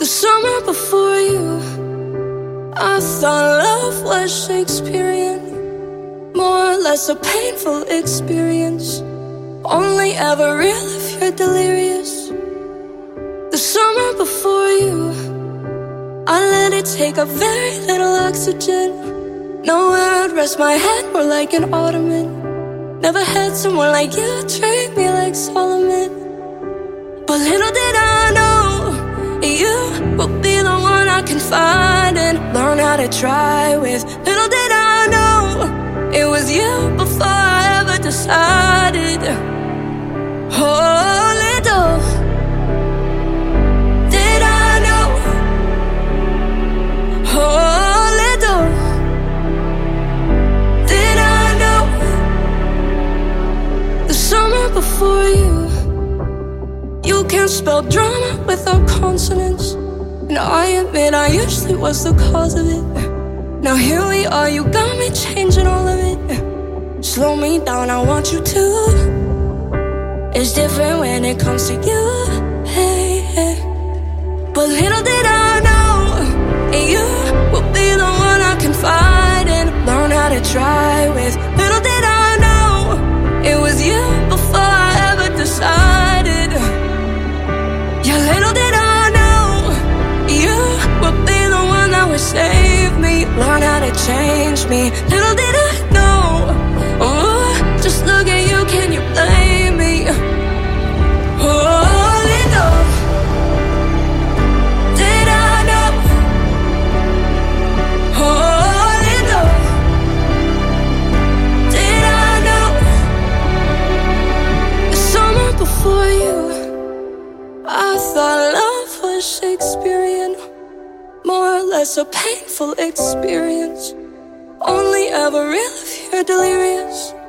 summer before you, I thought love was Shakespearean, more or less a painful experience, only ever real if you're delirious. The summer before you, I let it take up very little oxygen. Nowhere I'd rest my head, more like an ottoman. Never had someone like you treat me like Solomon. But little did I know, you will be the one I confide in, learn how to try with. Little did I know, it was you before I ever decided. Oh, little did I know. Oh, little did I know. The summer before you, you can't spell drama without consonants, and I admit I usually was the cause of it. Now here we are, you got me changing all of it. Slow me down, I want you to. It's different when it comes to you, hey, hey. But little did I know, you will be the one I confide in, learn how to try with. Little did I know, it was you before I ever decided. Yeah, little did I know, you would be the one that would save me, learn how to change me. Little did I know, oh, just look at you, can you blame me? Oh, little did I know. Oh, little did I know. The summer before you, I thought love was Shakespearean, more or less a painful experience, only ever real if you're delirious.